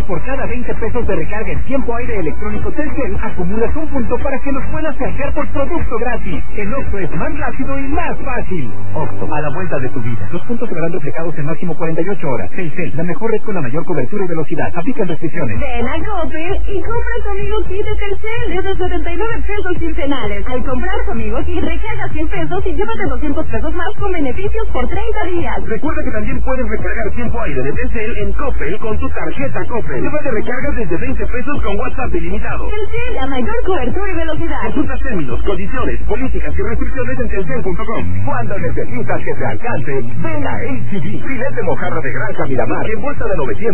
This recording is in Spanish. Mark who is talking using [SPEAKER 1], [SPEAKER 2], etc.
[SPEAKER 1] por cada 20 pesos de recarga en tiempo aire electrónico Telcel, acumulas un punto para que los puedas canjear por producto gratis. El Oxxo es más rápido y más fácil. Oxxo, a la vuelta de tu vida. Los puntos serán reflejados en máximo 48 horas. Telcel, la mejor red con la mayor cobertura y velocidad. Aplican restricciones.
[SPEAKER 2] Ven a Coppel y compra conmigo kit de Telcel desde 79 pesos quincenales. Al comprar conmigo kit, recarga 100 pesos y llévate 200 pesos más con beneficios por 30 días.
[SPEAKER 3] Recuerda que también puedes recargar tiempo aire de Telcel en Coppel con tu tarjeta Coppel. Llévate recargas desde 20 pesos con WhatsApp ilimitado.
[SPEAKER 2] Telcel, la mayor cobertura y velocidad.
[SPEAKER 3] Consulta términos, condiciones, políticas y restricciones en telcel.com.
[SPEAKER 1] Cuando necesitas que te alcance, ven a HCG. Filete mojarra de granja Miramar en bolsa de 900